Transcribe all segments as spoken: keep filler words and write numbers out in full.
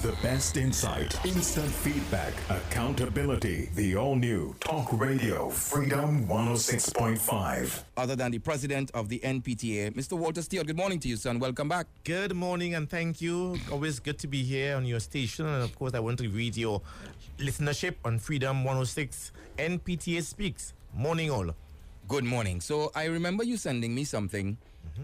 The best insight, instant feedback, accountability. The all-new Talk Radio Freedom one oh six point five. Other than the president of the N P T A, Mister Walter Stewart, good morning to you, son. Welcome back. Good morning and thank you. Always good to be here on your station. And of course, I want to read your listenership on Freedom one oh six. N P T A Speaks. Morning all. Good morning. So I remember you sending me something mm-hmm.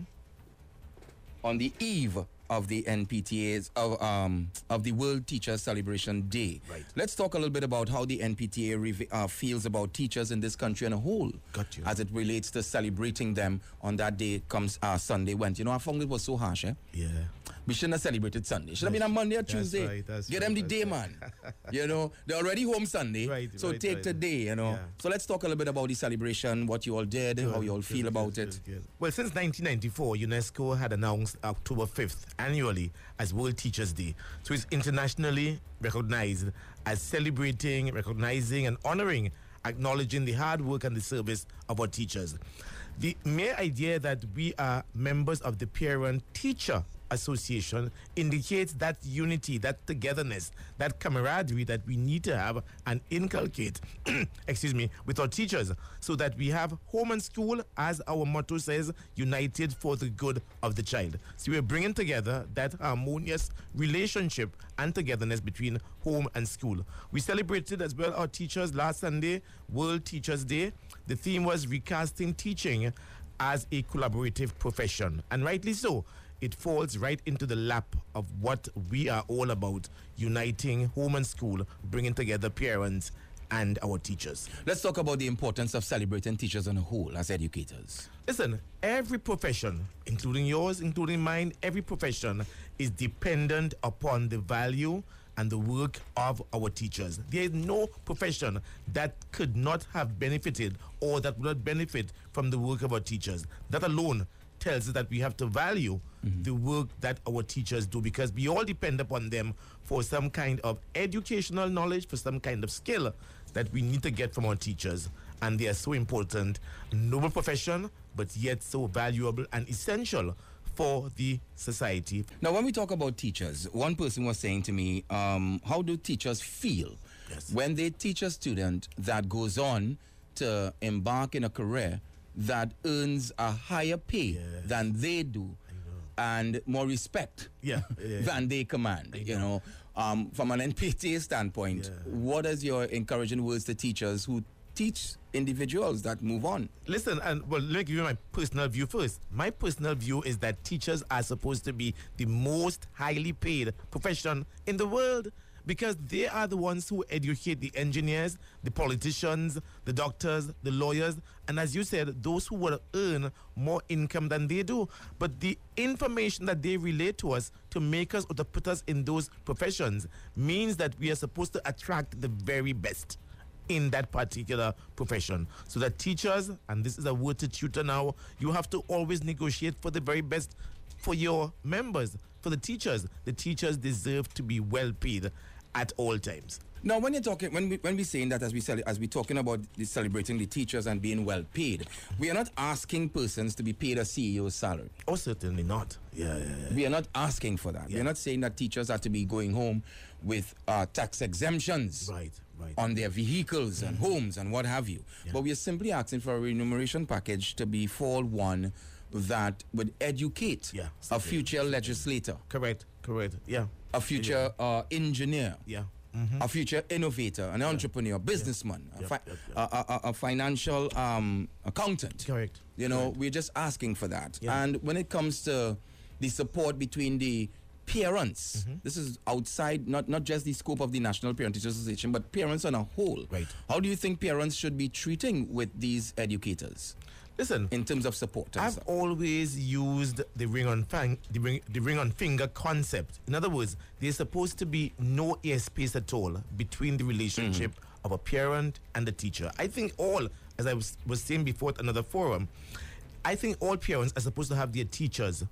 on the eve of the N P T A's of um of the World Teachers Celebration Day. Right. Let's talk a little bit about how the N P T A rev- uh, feels about teachers in this country on a whole. Got you. As it relates to celebrating them on that day comes uh, Sunday went. You know, I found it was so harsh, eh? Yeah. We shouldn't have celebrated Sunday. Should have been on Monday or Tuesday. Right, that's Get right, them the that's day, right. man. You know, they're already home Sunday. Right, so right, take right. today, you know. Yeah. So let's talk a little bit about the celebration, what you all did, Good, how you all good, feel good, about good, it. good. Well, since nineteen ninety-four, UNESCO had announced October fifth annually as World Teachers Day. So it's internationally recognized as celebrating, recognizing, and honoring, acknowledging the hard work and the service of our teachers. The mere idea that we are members of the Parent-Teacher Association indicates that unity, that togetherness, that camaraderie that we need to have and inculcate, excuse me, with our teachers, so that we have home and school, as our motto says, united for the good of the child. So we're bringing together that harmonious relationship and togetherness between home and school. We celebrated as well our teachers last Sunday, World Teachers Day. The theme was recasting teaching as a collaborative profession, and rightly so. It falls right into the lap of what we are all about, uniting home and school, bringing together parents and our teachers. Let's talk about the importance of celebrating teachers on a whole as educators. Listen, every profession, including yours, including mine, every profession is dependent upon the value and the work of our teachers. There is no profession that could not have benefited or that would not benefit from the work of our teachers. That alone tells us that we have to value mm-hmm. the work that our teachers do, because we all depend upon them for some kind of educational knowledge, for some kind of skill that we need to get from our teachers. And they are so important, noble profession, but yet so valuable and essential for the society. Now, when we talk about teachers, one person was saying to me, um, how do teachers feel yes. when they teach a student that goes on to embark in a career that earns a higher pay yes. than they do and more respect yeah, yeah, than they command? know. You know, um, from an N P T A standpoint, yeah. what is your encouraging words to teachers who teach individuals that move on? Listen, and well, let me give you my personal view first. My personal view is that teachers are supposed to be the most highly paid profession in the world, because they are the ones who educate the engineers, the politicians, the doctors, the lawyers, and as you said, those who will earn more income than they do. But the information that they relate to us to make us or to put us in those professions means that we are supposed to attract the very best in that particular profession. So that teachers, and this is a word to tutor now, you have to always negotiate for the very best for your members, for the teachers. The teachers deserve to be well paid at all times. Now, when you're talking, when we when we're saying that, as we cel- as we're talking about the celebrating the teachers and being well paid, we are not asking persons to be paid a C E O's salary. Oh, certainly not. Yeah, yeah, yeah. We are not asking for that. Yeah. We're not saying that teachers are to be going home with uh, tax exemptions Right, right. on their vehicles and Mm-hmm. homes and what have you. Yeah. But we are simply asking for a remuneration package to be for one that would educate Yeah, a certainly. future legislator, Correct, correct. Yeah. a future uh, engineer, Yeah. Mm-hmm. a future innovator, an entrepreneur, businessman, Yeah. a, fi- Yep, yep, A, a, a financial um, accountant. Correct. You know, Correct. we're just asking for that. Yeah. And when it comes to the support between the parents, Mm-hmm. this is outside, not, not just the scope of the National Parent Teachers Association, but parents on a whole. Right. How do you think parents should be treating with these educators Listen, in terms of support? and I've stuff? always used the ring on fang, the ring, the ring on finger concept. In other words, there's supposed to be no airspace at all between the relationship mm-hmm. of a parent and the teacher. I think all, as I was, was saying before at another forum, I think all parents are supposed to have their teachers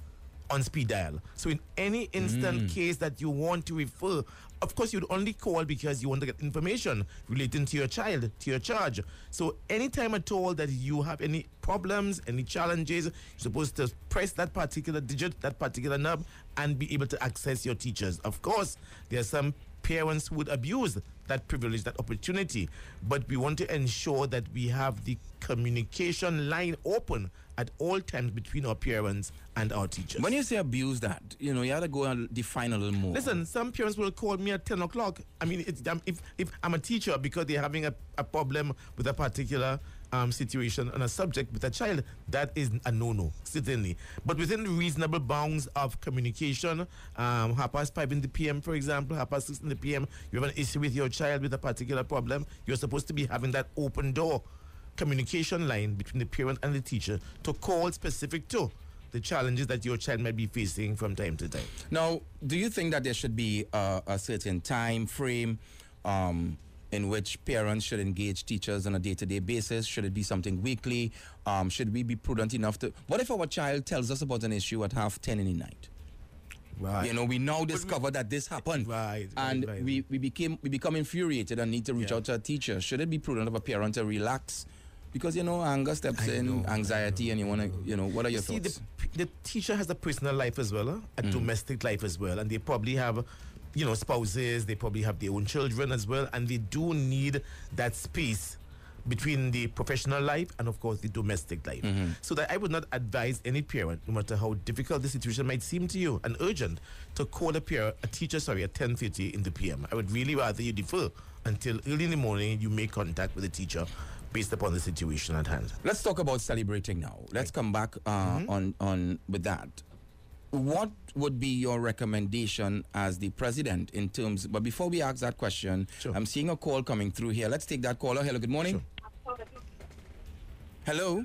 on speed dial. So in any instant mm. case that you want to refer, of course, you'd only call because you want to get information relating to your child, to your charge. So anytime at all that you have any problems, any challenges, you're supposed to press that particular digit, that particular knob, and be able to access your teachers. Of course, there are some parents who would abuse that privilege, that opportunity, but we want to ensure that we have the communication line open at all times between our parents and our teachers. When you say abuse that, you know, you have to go and define a little more. Listen, some parents will call me at ten o'clock. I mean, it's, um, if, if I'm a teacher because they're having a, a problem with a particular um, situation on a subject with a child, that is a no-no, certainly. But within the reasonable bounds of communication, um, half past five in the P M, for example, half past six in the P M, you have an issue with your child with a particular problem, you're supposed to be having that open door communication line between the parent and the teacher to call specific to the challenges that your child might be facing from time to time. Now, do you think that there should be a, a certain time frame um, in which parents should engage teachers on a day-to-day basis? Should it be something weekly? Um, should we be prudent enough to... What if our child tells us about an issue at half ten in the night? Right. You know, we now discover that this happened. Right. And right, right. we, we became we become infuriated and need to reach yeah. out to a teacher. Should it be prudent of a parent to relax? Because, you know, anger steps I in, know, anxiety, and you want to, you know, what are your See, thoughts? The, the teacher has a personal life as well, huh? a Mm. domestic life as well, and they probably have, you know, spouses, they probably have their own children as well, and they do need that space between the professional life and, of course, the domestic life. Mm-hmm. So that I would not advise any parent, no matter how difficult the situation might seem to you and urgent, to call a parent, a teacher, sorry, at ten thirty in the P M. I would really rather you defer until early in the morning you make contact with the teacher based upon the situation at hand. Let's talk about celebrating now. Let's come back uh, mm-hmm. on, on with that. What would be your recommendation as the president in terms... But before we ask that question, sure. I'm seeing a call coming through here. Let's take that caller. Hello, good morning. Sure. Hello.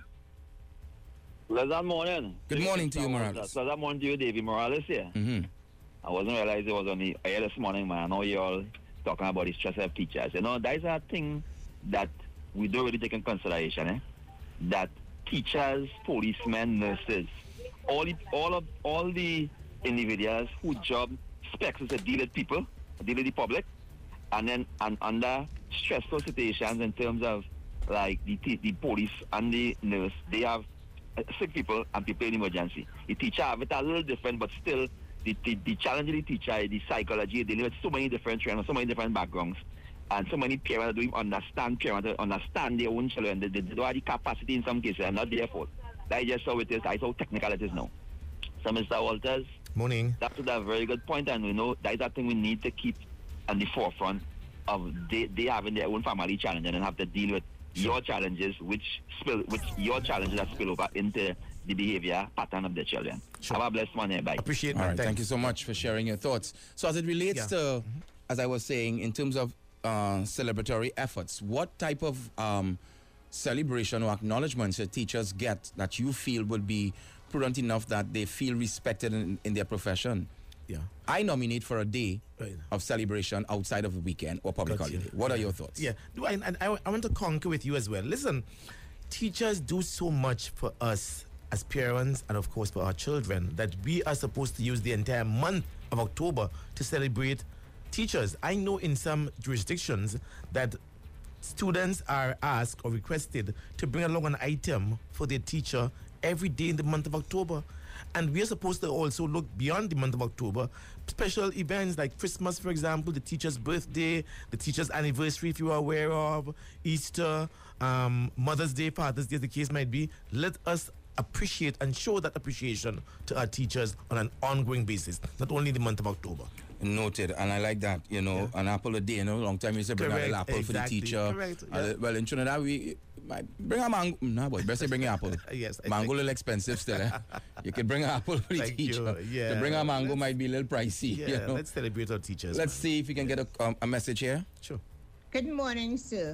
Pleasant morning. Good morning to you, Morales. Pleasant morning to you, David Morales here. Mm-hmm. I wasn't realizing it was on the air this morning, man. I know you all talking about the stress of teachers. You know, that is a thing that we don't really take in consideration, eh? That teachers, policemen, nurses, all the, all of all the individuals whose job specs is to deal with people, deal with the public, and then and under stressful situations in terms of like the the police and the nurse, they have uh, sick people and people in emergency. The teacher have it a little different, but still the the, the challenge of the teacher, the psychology, dealing with so many different trends, so many different backgrounds. And so many parents don't even understand parents, understand their own children. They, they don't have the capacity in some cases, and not their fault. That is just how it is. That's how technical it is now. So, Mister Walters, morning. That's a very good point, and we know that is a thing we need to keep on the forefront of they, they having their own family challenge and then have to deal with sure. your challenges, which spill, which your challenges that spill over into the behavior pattern of the children. Sure. Have a blessed one, bye. Appreciate All that. right, thank you so much for sharing your thoughts. So, as it relates yeah. to, mm-hmm. as I was saying, in terms of Uh, celebratory efforts, what type of um, celebration or acknowledgement should teachers get that you feel would be prudent enough that they feel respected in, in their profession? Yeah, I nominate for a day right. of celebration outside of the weekend or public Gotcha. holiday. What yeah. are your thoughts? Yeah, and, and I, I want to concur with you as well. Listen, teachers do so much for us as parents and, of course, for our children that we are supposed to use the entire month of October to celebrate teachers. I know in some jurisdictions that students are asked or requested to bring along an item for their teacher every day in the month of October. And we are supposed to also look beyond the month of October. Special events like Christmas, for example, the teacher's birthday, the teacher's anniversary, if you are aware of, Easter, um, Mother's Day, Father's Day, as the case might be. Let us appreciate and show that appreciation to our teachers on an ongoing basis, not only in the month of October. Noted, and I like that, you know, yeah. an apple a day, you know, long time you used to bring Correct, out an apple exactly. for the teacher. Correct, uh, yeah. Well, in Trinidad, we might bring a mango. No, boy, best say bring an apple. Yes, I mango a think. little expensive still, eh? You can bring an apple for the Thank teacher. you. Yeah. To bring a mango Let's, might be a little pricey. Yeah, you know? let's celebrate our teachers. Let's man. see if we can get a, um, a message here. Sure. Good morning, sir.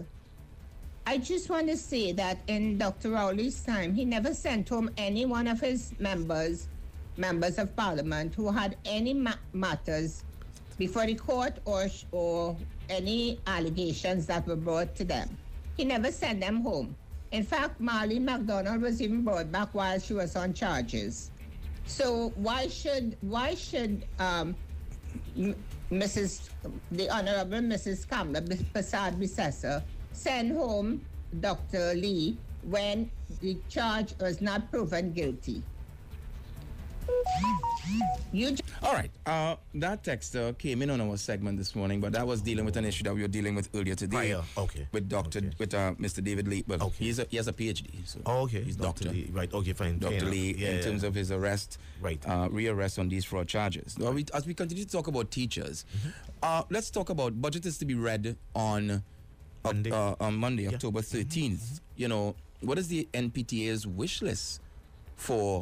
I just want to say that in Doctor Rowley's time, he never sent home any one of his members, members of parliament, who had any ma- matters before the court or, or any allegations that were brought to them. He never sent them home. In fact, Marlene McDonald was even brought back while she was on charges. So why should why should um, M- Missus the Honorable Missus Kamla Prasad Bisessa send home Doctor Lee when the charge was not proven guilty? You j- All right. Uh, that texter came in on our segment this morning, but that was dealing with an issue that we were dealing with earlier today. Prior, okay. With Doctor Okay. with uh, Mister David Lee. Well, Okay. he's a, he has a PhD. So Oh, okay. He's Doctor doctor. Lee. Right. Okay. Fine. Doctor Fair Lee, enough. Yeah, in yeah. terms of his arrest, Right. uh, rearrest on these fraud charges. Now, we, as we continue to talk about teachers, Mm-hmm. uh, let's talk about budget is to be read on Monday. Uh, on Monday, Yeah. October thirteenth. You know, what is the N P T A's wish list for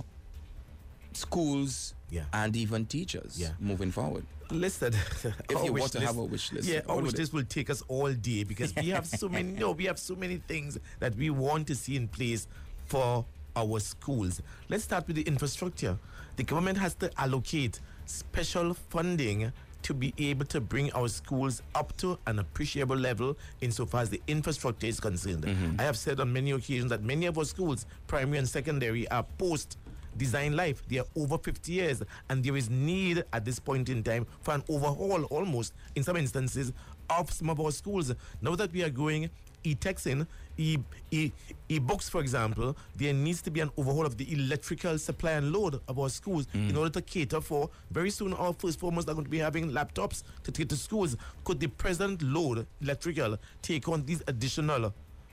schools Yeah. and even teachers Yeah. moving forward? Listen, If our you wish want to list- have a wish list, yeah, what our would wish it- list will take us all day because we have so many. No, we have so many things that we want to see in place for our schools. Let's start with the infrastructure. The government has to allocate special funding to be able to bring our schools up to an appreciable level insofar as the infrastructure is concerned. I have said on many occasions that many of our schools, primary and secondary, are post design life. They are over fifty years, and there is need at this point in time for an overhaul, almost in some instances, of some of our schools. Now that we are going e-texting, e, e, e-books, for example, there needs to be an overhaul of the electrical supply and load of our schools in order to cater for, very soon our first formers are going to be having laptops to take to schools. Could the present load, electrical, take on these additional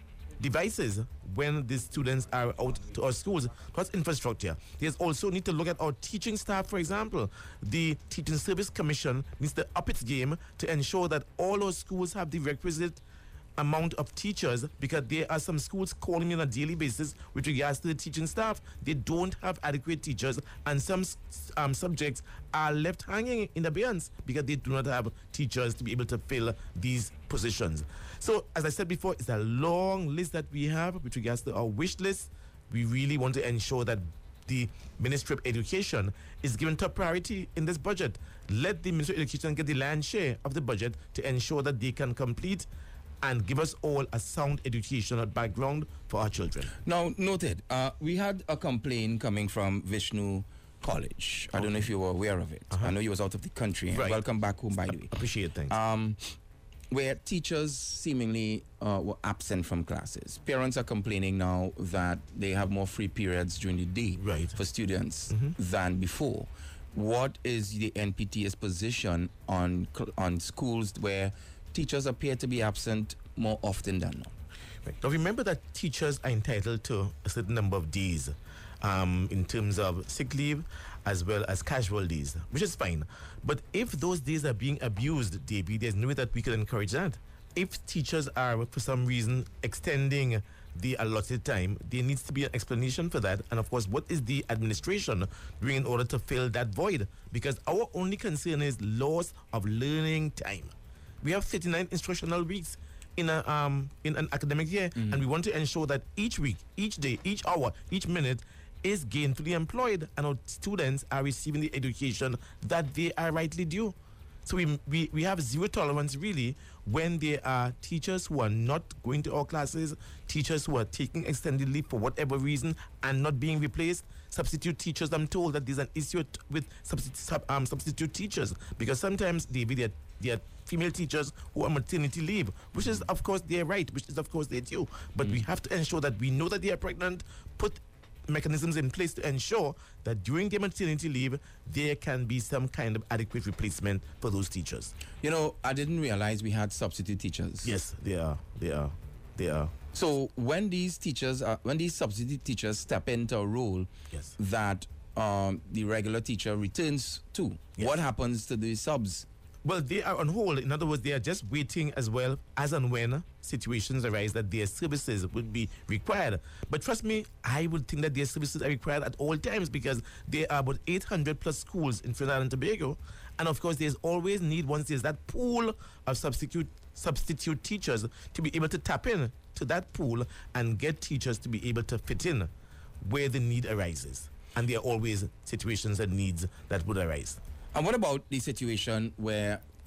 devices when the students are out to our schools? Plus infrastructure. There's also need to look at our teaching staff, for example. The Teaching Service Commission needs to up its game to ensure that all our schools have the requisite amount of teachers, because there are some schools calling me on a daily basis with regards to the teaching staff. They don't have adequate teachers, and some s- um, subjects are left hanging in abeyance because they do not have teachers to be able to fill these positions. So, as I said before, it's a long list that we have with regards to our wish list. We really want to ensure that the Ministry of Education is given top priority in this budget. Let the Ministry of Education get the lion's share of the budget to ensure that they can complete and give us all a sound educational background for our children. Now, noted, uh, we had a complaint coming from Vishnu College. I don't know if you were aware of it. I know you was out of the country. And Right. welcome back home, by the way. Appreciate things. Um, where teachers seemingly uh, were absent from classes. Parents are complaining now that they have more free periods during the day Right. for students than before. What is the N P T A's position on cl- on schools where teachers appear to be absent more often than not? Right. Now remember that teachers are entitled to a certain number of days um, in terms of sick leave as well as casual days, which is fine. But if those days are being abused, D B, there's no way that we can encourage that. If teachers are, for some reason, extending the allotted time, there needs to be an explanation for that. And of course, what is the administration doing in order to fill that void? Because our only concern is loss of learning time. We have thirty-nine instructional weeks in a um in an academic year, and we want to ensure that each week, each day, each hour, each minute is gainfully employed, and our students are receiving the education that they are rightly due. So we, we, we have zero tolerance really when there are teachers who are not going to our classes, teachers who are taking extended leave for whatever reason and not being replaced. Substitute teachers, I'm told that there's an issue t- with substitute, sub, um, substitute teachers, because sometimes they be there, there are female teachers who are maternity leave, which is of course their right, which is of course their due. But we have to ensure that we know that they are pregnant, put mechanisms in place to ensure that during their maternity leave there can be some kind of adequate replacement for those teachers. You know, I didn't realize we had substitute teachers. Yes, they are. They are. They are. So when these teachers, are, when these substitute teachers step into a role Yes. that um, the regular teacher returns to, Yes. what happens to the subs? Well, they are on hold. In other words, they are just waiting as well as and when situations arise that their services would be required. But trust me, I would think that their services are required at all times, because there are about eight hundred plus schools in Trinidad and Tobago. And of course, there's always need, once there's that pool of substitute substitute teachers, to be able to tap in to that pool and get teachers to be able to fit in where the need arises. And there are always situations and needs that would arise. And what about the situation where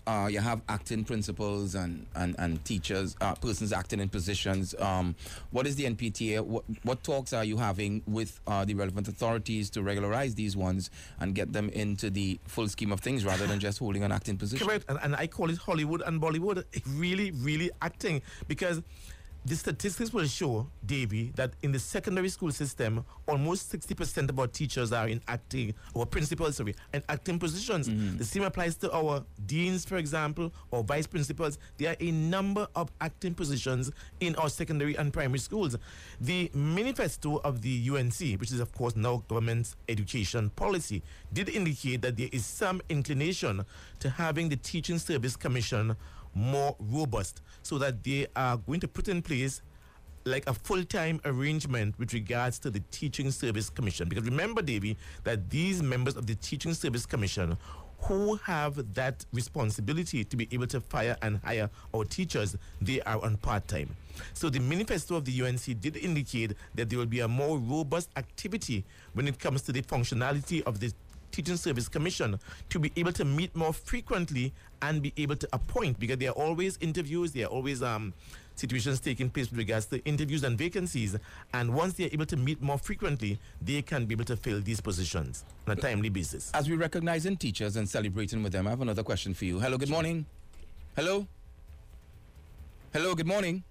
uh, you have acting principals and, and, and teachers, uh, persons acting in positions. Um, what is the N P T A? What, what talks are you having with uh, the relevant authorities to regularize these ones and get them into the full scheme of things rather than just holding an acting position? Correct, and, and I call it Hollywood and Bollywood. Really, really acting, because the statistics will show, Davy, that in the secondary school system, almost sixty percent of our teachers are in acting, or principals, sorry, in acting positions. Mm-hmm. The same applies to our deans, for example, or vice principals. There are a number of acting positions in our secondary and primary schools. The manifesto of the U N C, which is, of course, now government's education policy, did indicate that there is some inclination to having the Teaching Service Commission more robust, so that they are going to put in place like a full-time arrangement with regards to the Teaching Service Commission. Because remember, Davy, that these members of the Teaching Service Commission who have that responsibility to be able to fire and hire our teachers, they are on part-time. So the manifesto of the U N C did indicate that there will be a more robust activity when it comes to the functionality of the Teaching Service Commission to be able to meet more frequently and be able to appoint, because there are always interviews, there are always um, situations taking place with regards to interviews and vacancies, and once they are able to meet more frequently, they can be able to fill these positions on a timely basis. As we recognizing teachers and celebrating with them, I have another question for you. Hello, good morning. Hello? Hello, good morning.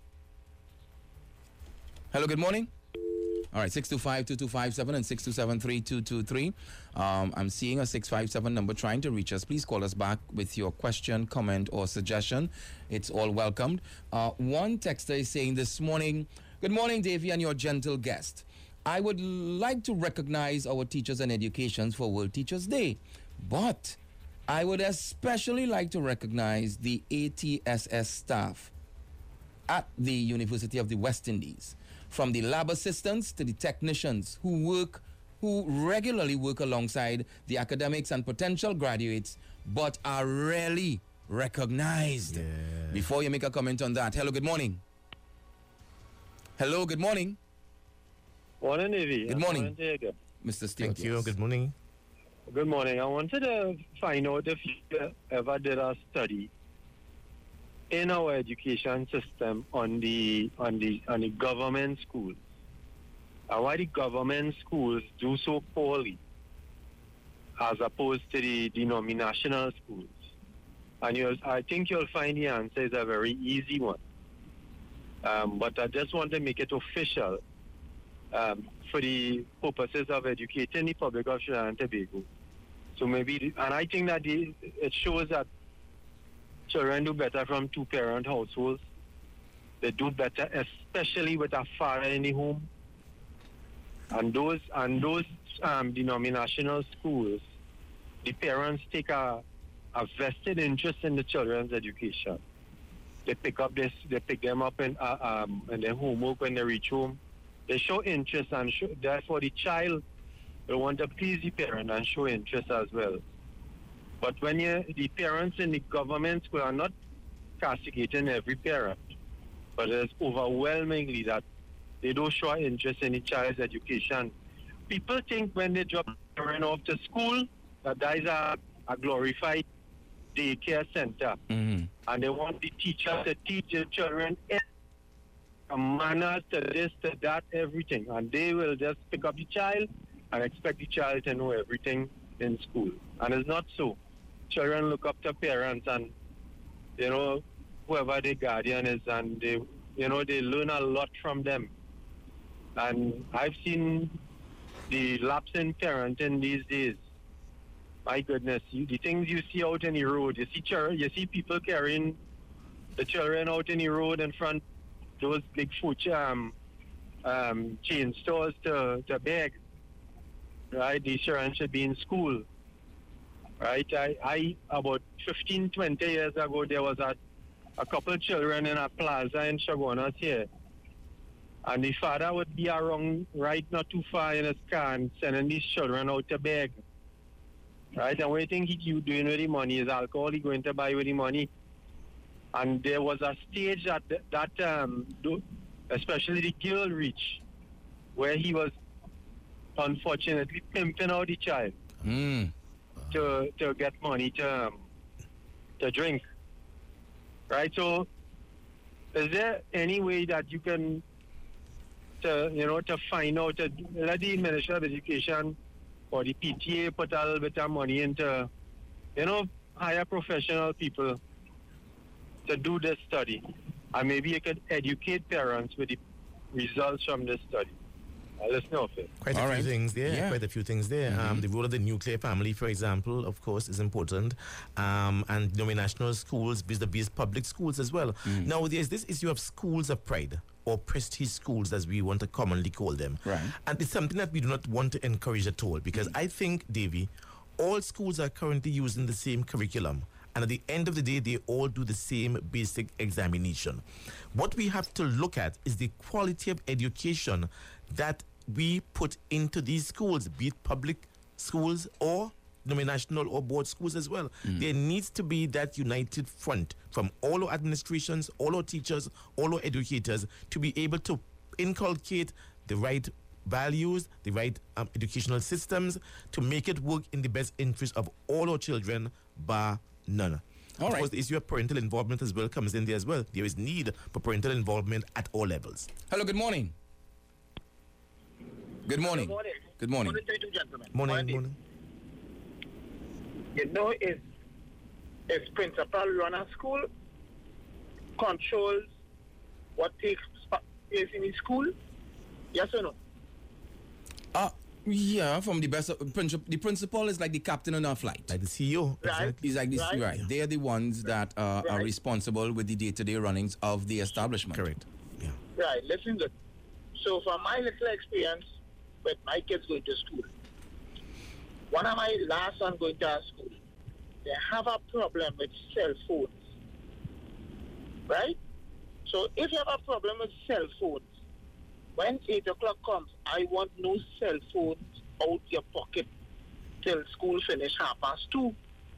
Hello, good morning. All right, six two five, two two five seven and six two seven, three two two three. Um, I'm seeing a six five seven number trying to reach us. Please call us back with your question, comment, or suggestion. It's all welcomed. Uh, one texter is saying this morning, good morning, Davy, and your gentle guest. I would like to recognize our teachers and educations for World Teachers Day, but I would especially like to recognize the A T S S staff at the University of the West Indies, from the lab assistants to the technicians who work, who regularly work alongside the academics and potential graduates, but are rarely recognized. Yeah. Before you make a comment on that, hello, good morning. Hello, good morning. Morning, Navy. Good morning, Mister Stewart. Thank you. Yes. Good morning. Good morning. I wanted to find out if you ever did a study in our education system on the on the on the government schools, and why the government schools do so poorly as opposed to the denominational schools. And you'll, I think you'll find the answer is a very easy one. Um, but I just want to make it official um, for the purposes of educating the public of Trinidad and Tobago. So maybe, the, and I think that the, it shows that children do better from two-parent households. They do better, especially with a father in the home. And those and those um, denominational schools, the parents take a, a vested interest in the children's education. They pick up this, they pick them up in uh, um, in their homework when they reach home. They show interest, and show, therefore the child will want to please the parent and show interest as well. But when you, the parents in the government school are not castigating every parent, but it's overwhelmingly that they don't show interest in the child's education. People think when they drop children off to school that that is a, a glorified daycare center, Mm-hmm. and they want the teacher to teach the children a manner to this, to that, everything, and they will just pick up the child and expect the child to know everything in school. And it's not so. Children look up to parents and, you know, whoever their guardian is, and they, you know, they learn a lot from them. And I've seen the lapse in parenting these days. My goodness, you, the things you see out in the road, you see children, you see people carrying the children out in the road in front those big food um, um, chain stores to, to beg. Right, these children should be in school. Right, I, I about fifteen, twenty years ago, there was a, a couple of children in a plaza in Chaguanas here. And the father would be around right not too far in his car and sending these children out to beg. Right, and what do you think he doing with the money? Is alcohol he going to buy with the money? And there was a stage that, that um, especially the girl reached, where he was unfortunately pimping out the child Mm. to to get money to um, to drink. Right? So is there any way that you can, to, you know, to find out, to let the Ministry of Education or the P T A put a little bit of money into, you know, hire professional people to do this study? And maybe you could educate parents with the results from this study. Uh, let's know it. Quite All a right. few things there. Yeah. Quite a few things there. Mm-hmm. Um, the role of the nuclear family, for example, of course, is important. Um, and you know, in national schools, vis-a-vis public schools as well. Mm. Now, there's this issue of schools of pride, or prestige schools, as we want to commonly call them. Right. And it's something that we do not want to encourage at all, because I think, Davy, all schools are currently using the same curriculum. And at the end of the day, they all do the same basic examination. What we have to look at is the quality of education that we put into these schools, be it public schools or national or board schools as well. Mm. There needs to be that united front from all our administrations, all our teachers, all our educators to be able to inculcate the right values, the right um, educational systems to make it work in the best interest of all our children, bar none. All of right. course, the issue of parental involvement as well comes in there as well. There is need for parental involvement at all levels. Hello, good morning. Good morning. Good morning. Good morning. Morning to you two gentlemen. Morning, Morning. morning. You know, if if principal run a school, controls what takes place in the school, yes or no? Uh, yeah, from the best. Of, princip- the principal is like the captain on our flight. Like the C E O. Right. Exactly. He's like this, right? Right. They are the ones that uh, are Right. responsible with the day-to-day runnings of the establishment. Correct. Yeah. Right, listen good. So from my little experience with my kids going to school, one of my last son going to our school, they have a problem with cell phones. Right? So if you have a problem with cell phones, when eight o'clock comes, I want no cell phones out your pocket till school finish half past two.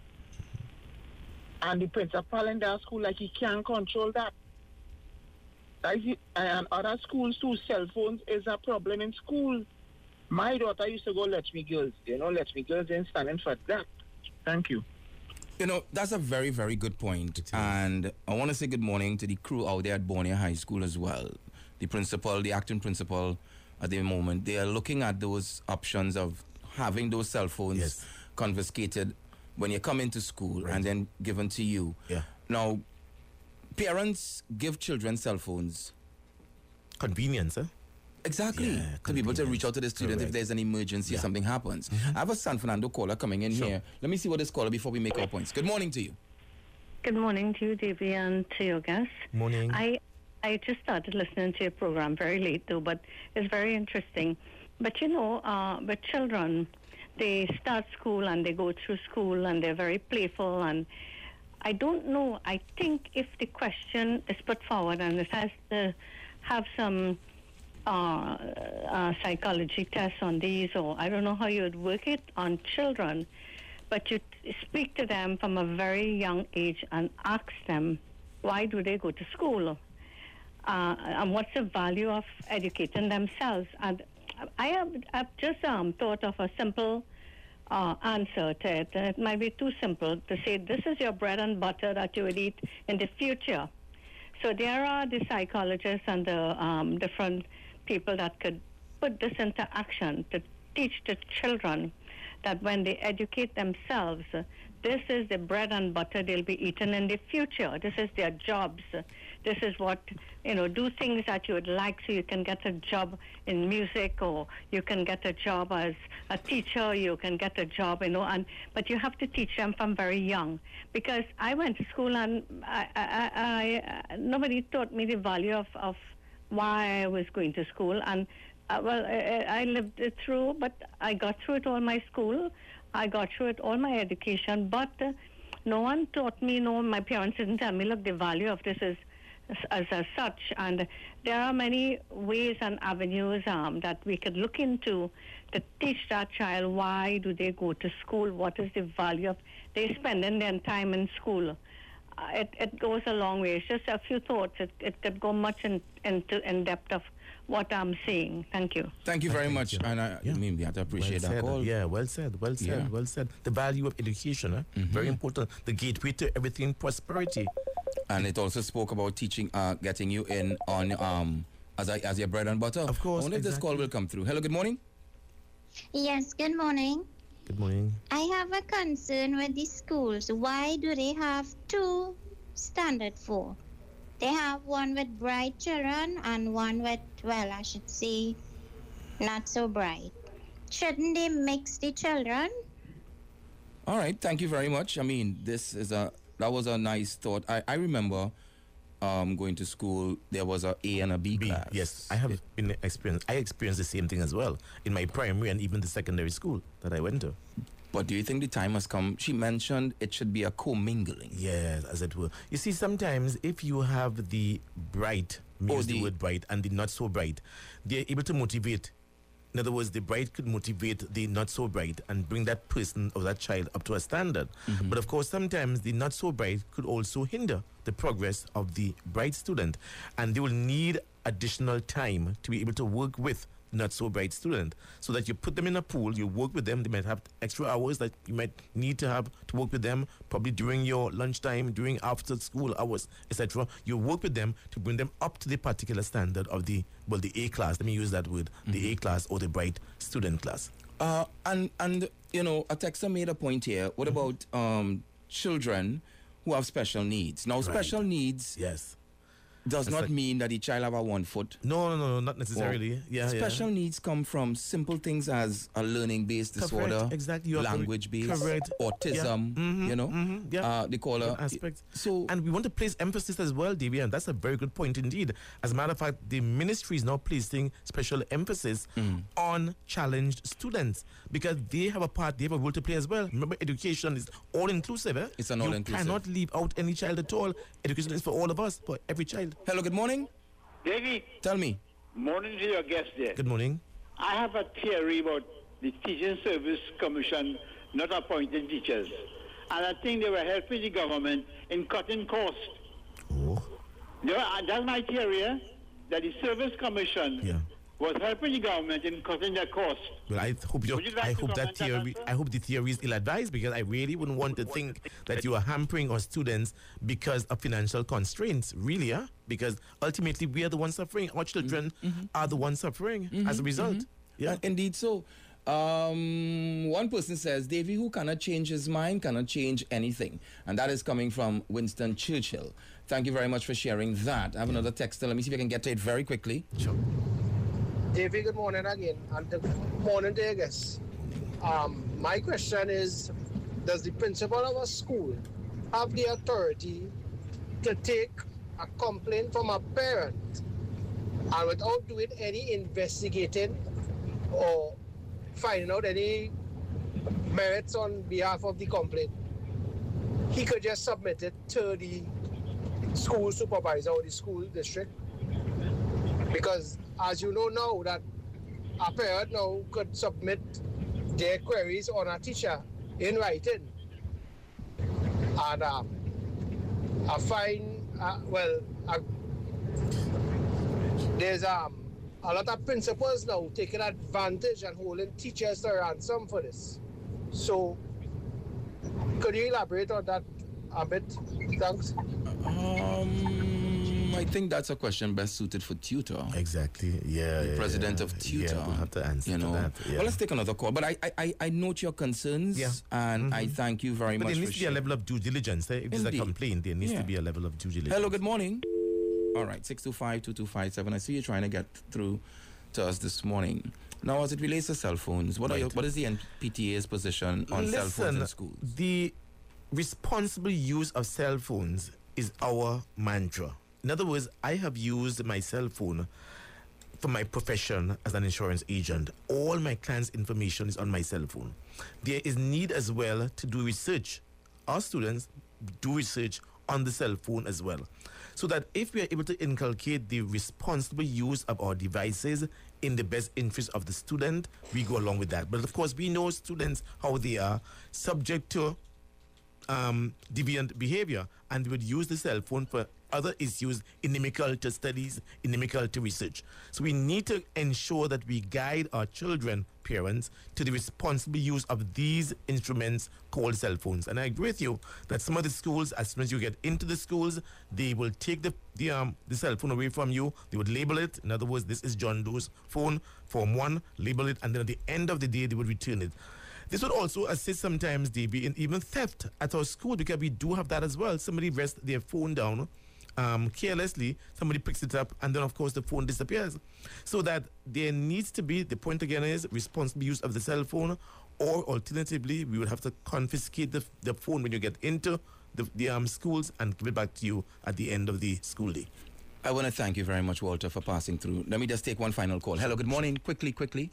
And the principal in that school, like, he can't control that. That is it. And other schools too, cell phones is a problem in school. My daughter used to go Let Me Girls. You know, Let Me Girls ain't standing for that. Thank you. You know, that's a very, very good point. And I want to say good morning to the crew out there at Borneo High School as well. The principal, the acting principal at the moment, they are looking at those options of having those cell phones Yes. confiscated when you come into school Right. and then given to you. Yeah. Now, parents give children cell phones. Convenience, eh? Exactly. Yeah, to be able to convenience. reach out to the student if Correct. there's an emergency or Yeah. something happens. I have a San Fernando caller coming in Sure. here. Let me see what this caller before we make our points. Good morning to you. Good morning to you, Davy, and to your guests. Morning. I I just started listening to your program very late, though, but it's very interesting. But you know, uh, with children, they start school and they go through school and they're very playful. And I don't know. I think if the question is put forward and it has to have some uh, uh, psychology tests on these, or I don't know how you would work it on children, but you t- speak to them from a very young age and ask them, why do they go to school? Uh, and what's the value of educating themselves? And I have I've just um, thought of a simple uh, answer to it. It might be too simple to say, this is your bread and butter that you would eat in the future. So there are the psychologists and the um, different people that could put this into action to teach the children that when they educate themselves, uh, this is the bread and butter they'll be eating in the future. This is their jobs. This is what, you know, do things that you would like so you can get a job in music, or you can get a job as a teacher, you can get a job, you know, and but you have to teach them from very young. Because I went to school and I, I, I, I nobody taught me the value of, of why I was going to school. And Uh, well, I, I lived it through, but I got through it all my school. I got through it all my education, but uh, no one taught me, no, my parents didn't tell me, look, the value of this is as, as such. And there are many ways and avenues um, that we could look into to teach that child, why do they go to school? What is the value of they spending their time in school? it, it goes a long way. It's just a few thoughts. It, it could go much in, into in depth of what I'm saying. Thank you. Thank you very Thank much. you. And I, Yeah. I mean, we have to appreciate well that said. call. Yeah, well said, well said, Yeah. well said. The value of education, eh? Mhm. Very important. The gateway to everything, prosperity. And it also spoke about teaching, uh, getting you in on um as a, as your bread and butter. Of course, I wonder if this call exactly. will come through. Hello, good morning. Yes, good morning. Good morning. I have a concern with the schools. Why do they have two standard four? They have one with bright children and one with, well, I should say, not so bright. Shouldn't they mix the children? All right, thank you very much. I mean, this is a that was a nice thought. I, I remember um, going to school. There was a A and a B, B, class. yes, I have It- been experienced. I experienced the same thing as well in my primary and even the secondary school that I went to. But do you think the time has come? She mentioned it should be a commingling. Yes, as it were. You see, sometimes if you have the bright, Oh, use the the- word bright, and the not so bright, they're able to motivate. In other words, the bright could motivate the not so bright and bring that person or that child up to a standard. Mm-hmm. But of course, sometimes the not so bright could also hinder the progress of the bright student, and they will need additional time to be able to work with not so bright student, so that you put them in a pool, you work with them. They might have extra hours that you might need to have to work with them, probably during your lunchtime, during after school hours, et cetera. You work with them to bring them up to the particular standard of the, well, the A class. Let me use that word, the A class or the bright student class. Uh, and and you know, a texter made a point here. What about um, children who have special needs? Now, Right. special needs Yes. does That's not like- mean that the child have a one foot. No, no, no, no, not necessarily. Well, yeah, special yeah. needs come from simple things as a learning-based Correct, disorder, exactly. You are correct. language-based, Correct. autism. Yeah. Mhm, You know, mhm, yeah. uh, they call Different her. aspects. So And we want to place emphasis as well, Davey, and that's a very good point indeed. As a matter of fact, the ministry is now placing special emphasis Mm. on challenged students because they have a part, they have a role to play as well. Remember, education is all inclusive. Eh? It's an You all-inclusive. cannot leave out any child at all. Education is for all of us, for every child. hello, good morning. David, Tell me. morning to your guest there. Good morning. I have a theory about the Teaching Service Commission not appointing teachers. And I think they were helping the government in cutting costs. Oh, You know, uh, that's my theory, eh? That the Service Commission yeah. was helping the government in cutting their costs. Well, I hope you. Would you like I to hope that comment on theory. that, sir? I hope the theory is ill-advised because I really wouldn't want to think that you are hampering our students because of financial constraints. Really, huh? Because ultimately we are the ones suffering. Our children are the ones suffering as a result. Yeah. Uh, indeed so. Um, one person says, Davy, who cannot change his mind, cannot change anything. And that is coming from Winston Churchill. Thank you very much for sharing that. I have another texter. Let me see if I can get to it very quickly. Sure. Davey, good morning again, and good morning to you guys. Um, my question is, does the principal of a school have the authority to take a complaint from a parent and without doing any investigating or finding out any merits on behalf of the complaint, he could just submit it to the school supervisor or the school district? Because as you know now that a parent now could submit their queries on a teacher in writing. And uh, I find, uh, well, uh, there's um, a lot of principals now taking advantage and holding teachers to ransom for this. So, could you elaborate on that a bit? Thanks. Um, I think that's a question best suited for tutor. Exactly. Yeah. The yeah, president yeah. of tutor. Yeah, we'll have to answer you know. to that. Yeah. Well, let's take another call. But I, I, I- I note your concerns, Yeah. and I thank you very But much there for needs to be a sharing. level of due diligence. Eh? If there's a Indeed. complaint, there needs Yeah. to be a level of due diligence. Hello, good morning. All right, six two five, two two five seven. I see you trying to get through to us this morning. Now, as it relates to cell phones, what, are your, Right. what is the N P T A's position on cell phones in Listen, schools? the responsible use of cell phones is our mantra. In other words, I have used my cell phone for my profession as an insurance agent. All my clients' information is on my cell phone. There is need as well to do research. Our students do research on the cell phone as well. So that if we are able to inculcate the responsible use of our devices in the best interest of the student, we go along with that. But of course, we know students, how they are, subject to um, deviant behavior, and they would use the cell phone for other issues, inimical studies, inimical research. So we need to ensure that we guide our children, parents, to the responsible use of these instruments called cell phones. And I agree with you that some of the schools, as soon as you get into the schools, they will take the the, um, the cell phone away from you. They would label it. In other words, this is John Doe's phone, form one, label it, and then at the end of the day, they would return it. This would also assist sometimes, D B, in even theft at our school, because we do have that as well. Somebody rests their phone down um, carelessly, somebody picks it up, and then, of course, the phone disappears. So that there needs to be, the point again is, responsible use of the cell phone, or alternatively, we would have to confiscate the, the phone when you get into the, the um, schools and give it back to you at the end of the school day. I want to thank you very much, Walter, for passing through. Let me just take one final call. Hello, good morning. Quickly, quickly.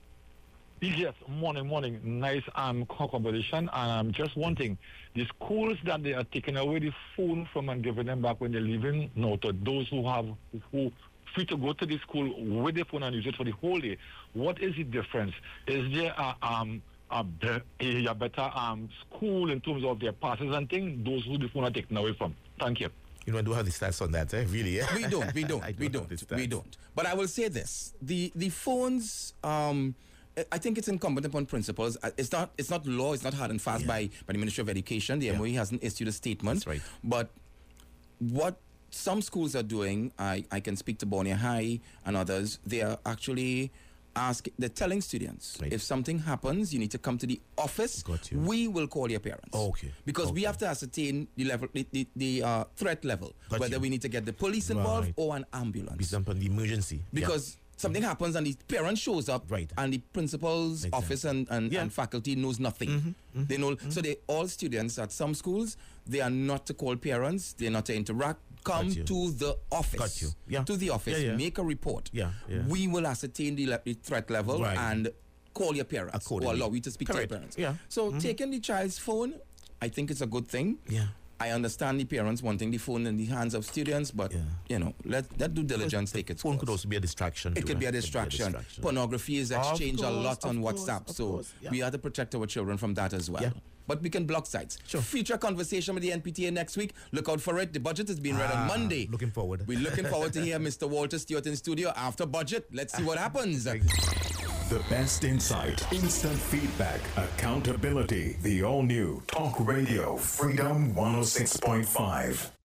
Yes, morning, morning. Nice um conversation. And I'm um, just wanting the schools that they are taking away the phone from and giving them back when they're leaving. No, to those who have who free to go to the school with the phone and use it for the whole day. What is the difference? Is there a um a, be- a better um school in terms of their passes and things? Those who the phone are taken away from. Thank you. You know, I do have the stats on that, eh? Really? Eh? We don't. We don't. we don't. We don't. But I will say this: the the phones. Um, I think it's incumbent upon principals. It's not. It's not law. It's not hard and fast yeah. by, by the Ministry of Education. The yeah. M O E hasn't issued a statement. That's right. But what some schools are doing, I, I can speak to Borneo High and others. They are actually asking. They're telling students right. if something happens, you need to come to the office. Got you. We will call your parents. Oh, okay. Because okay. we have to ascertain the level, the the, the uh, threat level, Got whether you. we need to get the police involved right. or an ambulance. Based upon the emergency. Because. Yeah. Something happens and the parent shows up right. and the principal's exactly. office and, and, yeah. and faculty knows nothing. Mm-hmm. Mm-hmm. They know mm-hmm. so they all students at some schools, they are not to call parents, they're not to interact. Come to the office. Got you. Yeah. To the office, yeah, yeah. make a report. Yeah, yeah. We will ascertain the, le- the threat level right. and call your parents or allow you to speak Correct. to your parents. Yeah. So mm-hmm. taking the child's phone, I think it's a good thing. Yeah. I understand the parents wanting the phone in the hands of students, but, yeah. you know, let that due diligence take its course. Phone could also be a distraction. It too, could be a right? distraction. Be a distraction. Pornography is exchanged course, a lot on course, WhatsApp, so course, yeah. we have to protect our children from that as well. Yeah. But we can block sites. Sure. Future conversation with the N P T A next week. Look out for it. The budget is being read ah, on Monday. Looking forward. We're looking forward to hear Mister Walter Stewart in studio after budget. Let's see what happens. The best insight, instant feedback, accountability. The all-new Talk Radio Freedom one oh six point five.